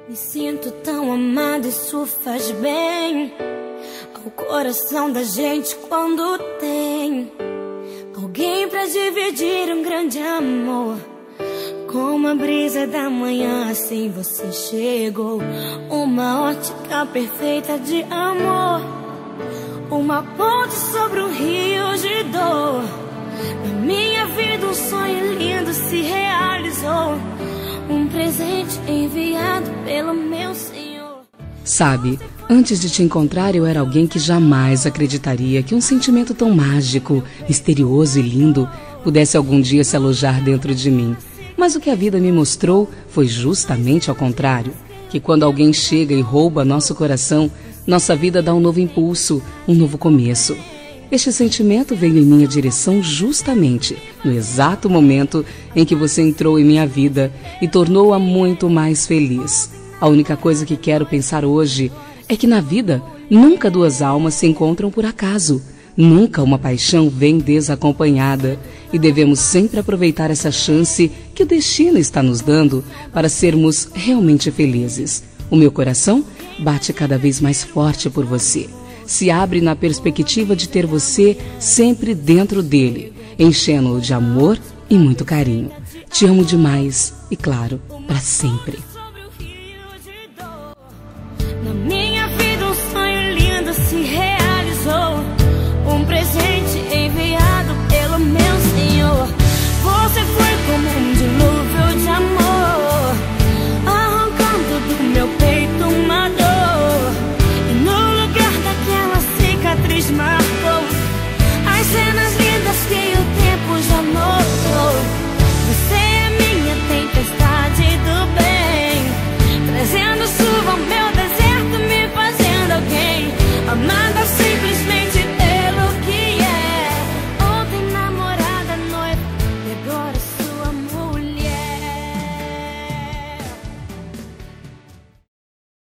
Me sinto tão amada, isso faz bem ao coração da gente quando tem alguém pra dividir um grande amor. Como a brisa da manhã, assim você chegou. Uma ótica perfeita de amor, uma ponte sobre um rio de dor. Na minha vida um sonho lindo se realizou, um presente enviado pelo meu Senhor. Sabe, antes de te encontrar eu era alguém que jamais acreditaria que um sentimento tão mágico, misterioso e lindo pudesse algum dia se alojar dentro de mim. Mas o que a vida me mostrou foi justamente ao contrário, que quando alguém chega e rouba nosso coração, nossa vida dá um novo impulso, um novo começo. Este sentimento veio em minha direção justamente no exato momento em que você entrou em minha vida e tornou-a muito mais feliz. A única coisa que quero pensar hoje é que na vida nunca duas almas se encontram por acaso. Nunca uma paixão vem desacompanhada e devemos sempre aproveitar essa chance que o destino está nos dando para sermos realmente felizes. O meu coração bate cada vez mais forte por você. Se abre na perspectiva de ter você sempre dentro dele, enchendo-o de amor e muito carinho. Te amo demais e, claro, para sempre.